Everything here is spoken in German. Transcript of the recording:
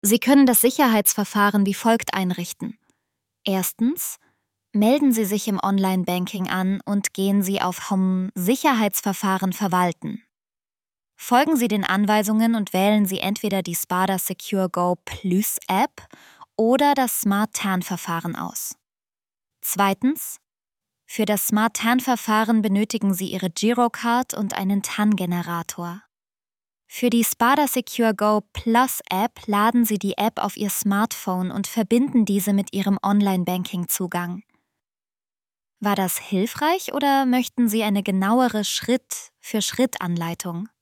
Sie können das Sicherheitsverfahren wie folgt einrichten. Erstens, melden Sie sich im Online-Banking an und gehen Sie auf Sicherheitsverfahren verwalten. Folgen Sie den Anweisungen und wählen Sie entweder die Spada Secure Go Plus App oder das Smart TAN-Verfahren aus. Zweitens, für das Smart TAN-Verfahren benötigen Sie Ihre Girocard und einen TAN-Generator. Für die Spada Secure Go Plus App laden Sie die App auf Ihr Smartphone und verbinden diese mit Ihrem Online-Banking-Zugang. War das hilfreich oder möchten Sie eine genauere Schritt-für-Schritt-Anleitung?